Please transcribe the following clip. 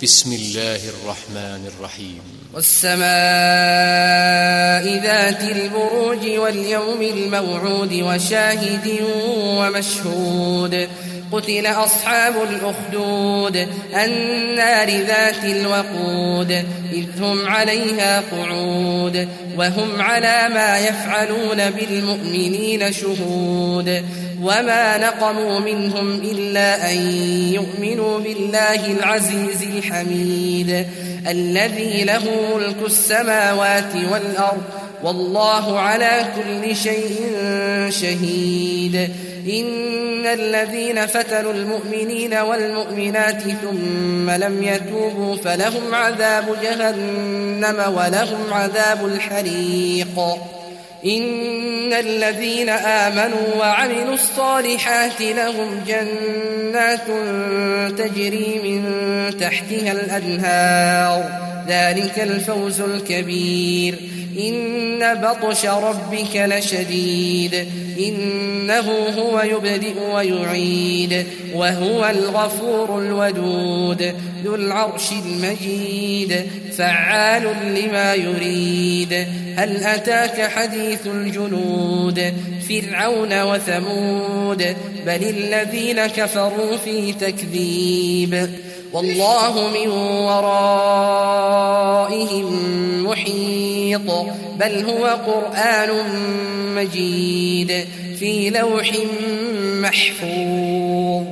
بسم الله الرحمن الرحيم والسماء ذات البروج واليوم الموعود وشاهد ومشهود قتل أصحاب الأخدود النار ذات الوقود إذ هم عليها قعود وهم على ما يفعلون بالمؤمنين شهود وما نقموا منهم إلا أن يؤمنوا بالله العزيز الحميد الذي له ملك السماوات والأرض والله على كل شيء شهيد إن الذين فتنوا المؤمنين والمؤمنات ثم لم يتوبوا فلهم عذاب جهنم ولهم عذاب الحريق إن الذين آمنوا وعملوا الصالحات لهم جنات تجري من تحتها الأنهار ذلك الفوز الكبير إن بطش ربك لشديد إنه هو يبدئ ويعيد وهو الغفور الودود ذو العرش المجيد فعال لما يريد هل أتاك حديث الجنود فرعون وثمود بل الذين كفروا في تكذيب والله من ورائهم محيط بل هو قرآن مجيد في لوح محفوظ